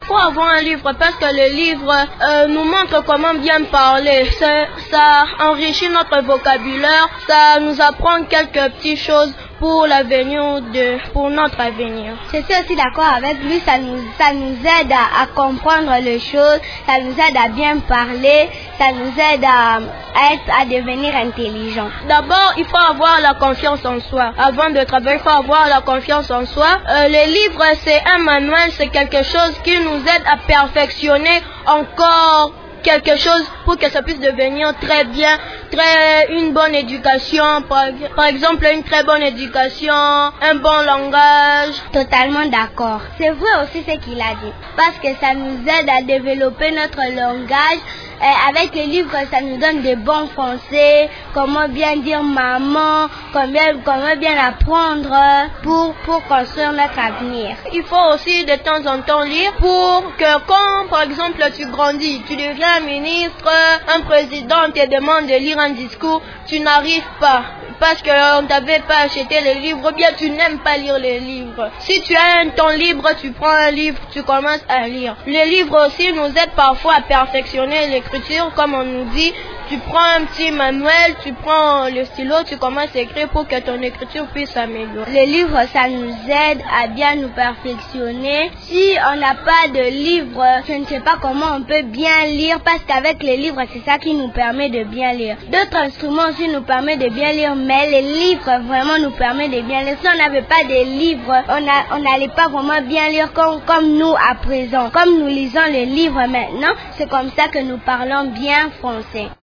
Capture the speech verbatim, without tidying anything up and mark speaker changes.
Speaker 1: faut avoir un livre parce que le livre euh, nous montre comment bien parler. Ça, ça enrichit notre vocabulaire, ça nous apprend quelques petites choses pour l'avenir, de, pour notre avenir.
Speaker 2: Je suis aussi d'accord avec lui, ça nous, ça nous aide à, à comprendre les choses, ça nous aide à bien parler, ça nous aide à, à, être, à devenir intelligent.
Speaker 1: D'abord, il faut avoir la confiance en soi. Avant de travailler, il faut avoir la confiance en soi. Euh, les livres, c'est un manuel, c'est quelque chose qui nous aide à perfectionner encore quelque chose pour que ça puisse devenir très bien, très une bonne éducation, par, par exemple une très bonne éducation, un bon langage.
Speaker 2: Totalement d'accord. C'est vrai aussi ce qu'il a dit, parce que ça nous aide à développer notre langage. Et avec les livres, ça nous donne des bons français, comment bien dire maman, comment, comment bien apprendre pour, pour construire notre avenir.
Speaker 1: Il faut aussi de temps en temps lire pour que quand, par exemple, tu grandis, tu deviens un ministre, un président te demande de lire un discours, tu n'arrives pas parce qu'on ne t'avait pas acheté les livres, ou bien tu n'aimes pas lire les livres. Si tu as un temps libre, tu prends un livre, tu commences à lire. Les livres aussi nous aident parfois à perfectionner l'écriture, comme on nous dit. Tu prends un petit manuel, tu prends le stylo, tu commences à écrire pour que ton écriture puisse s'améliorer.
Speaker 2: Les livres, ça nous aide à bien nous perfectionner. Si on n'a pas de livres, je ne sais pas comment on peut bien lire, parce qu'avec les livres, c'est ça qui nous permet de bien lire. D'autres instruments aussi nous permettent de bien lire, mais les livres vraiment nous permettent de bien lire. Si on n'avait pas de livres, on n'allait pas vraiment bien lire comme, comme nous à présent. Comme nous lisons les livres maintenant, c'est comme ça que nous parlons bien français.